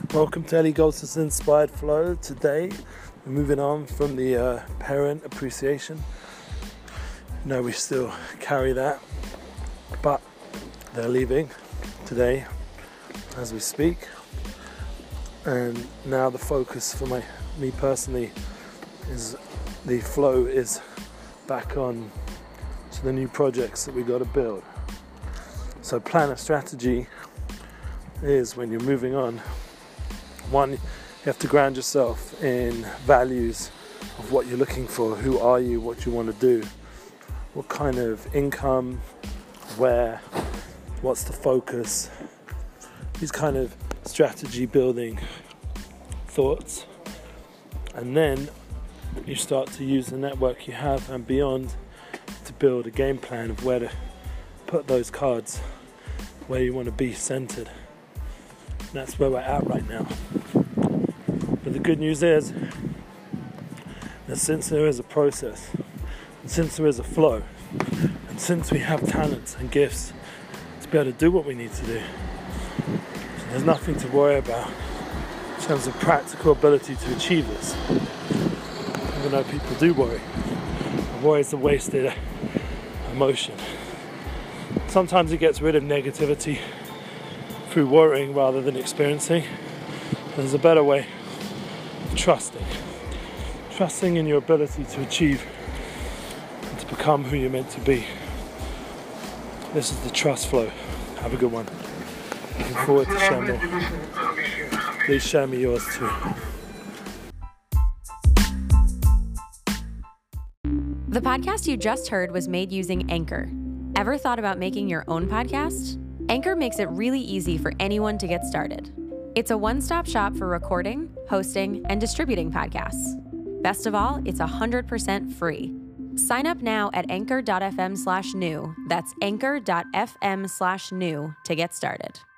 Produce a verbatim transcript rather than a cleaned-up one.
Welcome to Ellie Goldsmith's Inspired Flow. Today we're moving on from the uh, parent appreciation. No, we still carry that, but they're leaving today as we speak. And now the focus for my me personally is the flow is back on to the new projects that we got to build. So plan a strategy is when you're moving on. One, you have to ground yourself in values of what you're looking for. Who are you? What you want to do? What kind of income? Where? What's the focus? These kind of strategy building thoughts. And then you start to use the network you have and beyond to build a game plan of where to put those cards, where you want to be centered. And that's where we're at right now. But the good news is that since there is a process, and since there is a flow, and since we have talents and gifts to be able to do what we need to do, there's nothing to worry about in terms of practical ability to achieve this. Even though people do worry. Worry is a wasted emotion. Sometimes it gets rid of negativity through worrying rather than experiencing. There's a better way of trusting. Trusting in your ability to achieve and to become who you're meant to be. This is the trust flow. Have a good one. Looking forward to sharing more. Please share me yours too. The podcast you just heard was made using Anchor. Ever thought about making your own podcast? Anchor makes it really easy for anyone to get started. It's a one-stop shop for recording, hosting, and distributing podcasts. Best of all, it's one hundred percent free. Sign up now at anchor.fm slash new. That's anchor.fm slash new to get started.